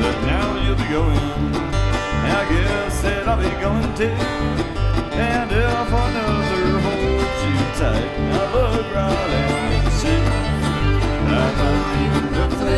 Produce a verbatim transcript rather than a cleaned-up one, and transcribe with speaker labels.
Speaker 1: but now you'll be going. And I guess that I'll be going too.